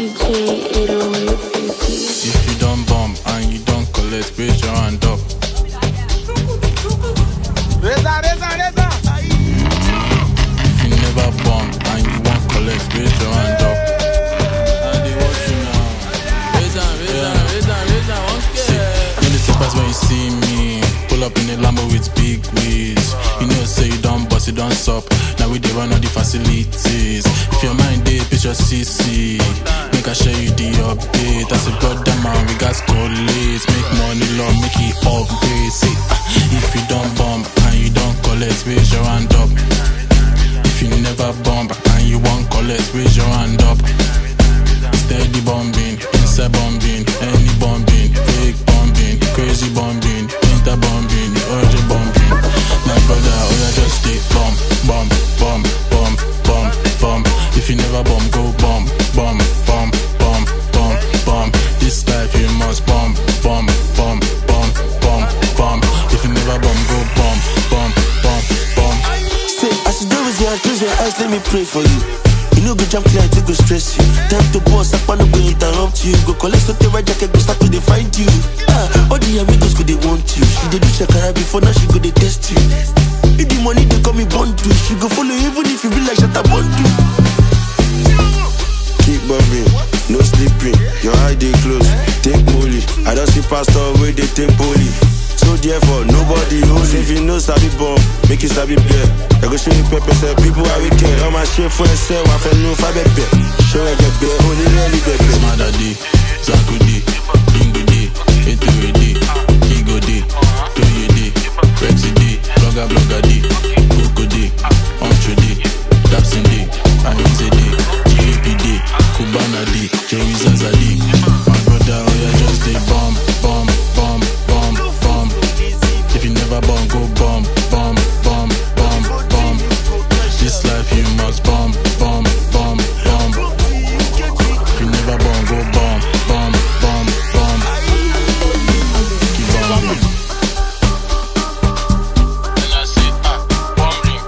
If you don't bomb and you don't collect, raise your hand up. If you never bomb and you won't collect, raise your hand up. And they watch you now. Raise hand, you the surprise when you see me. Pull up in a Lambo with big wheels. You know say you don't bust, you don't sup. Now we dey run all the facilities. If your mind dey, picture CC. Make I show you the update. As a brother man, we got collate. Make money long, make it upgrade. See, if you don't bomb and you don't collect, raise your hand up. If you never bomb and you won't collect, raise your hand up. Steady bombing, inside bombing, any bombing, fake bombing, crazy bombing, inter bombing, urgent bombing. My brother, oh yeah, just stay bomb, bomb, bomb, bomb, bomb, bomb. If you never bomb, go bomb, bomb, bomb, bomb, bomb, bomb. This life you must bomb, bomb, bomb, bomb, bomb, bomb. If you never bomb, go bomb, bomb, bomb, bomb. Say, as you do with your close your eyes, let me pray for you. You know, go jump clear, it go stress you. Time to boss, I no go interrupt you. Go collect the right jacket, go start to they find you. All the amigos go they want you. She dey do shakara before, now she go they test you. If the money they call me Bondu, she go follow even if you be like Shatta Bondu. Keep bobbing, no sleeping. Your eye they close, take molly. I don't see pastor where they take poly. So therefore, nobody holds. If you know sabi bomb, make it sabi beer. I go show you pepper, say people are wicked. All my shit for yourself, I feel no fabe beer. Show I get beer, only really beer. Smada D, Zaku D, Bingo D, Eto D, Igo D, Toye D, Rexy D, Blogger D, Coco D, Oncho D, Dapsin D, Ayize D, GAP D, Kubana D, Jerry Zaza D. My brother, oh yeah, just a bomb, bomb, bomb, bomb, bomb. If you never bomb, go bomb, bomb, bomb, bomb, bomb. This life you must bomb, bomb, bomb, bomb. If you never bomb, go bomb, bomb, bomb, bomb. Keep bombing. And I say, bombing.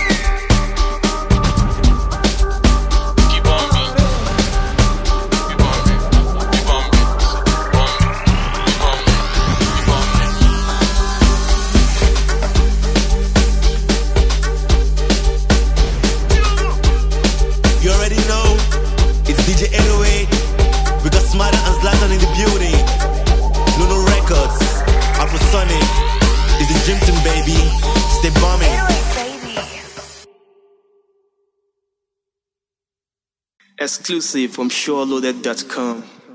Keep bombing. Keep bombing. Keep bombing. Keep bombing. Keep bombing. You already know, it's DJ 808. We got Smarter and Zlatan in the building. Luno Records, Afro Sonic, it's the Jimson baby. Stay bombing. Exclusive from SureLoaded.com.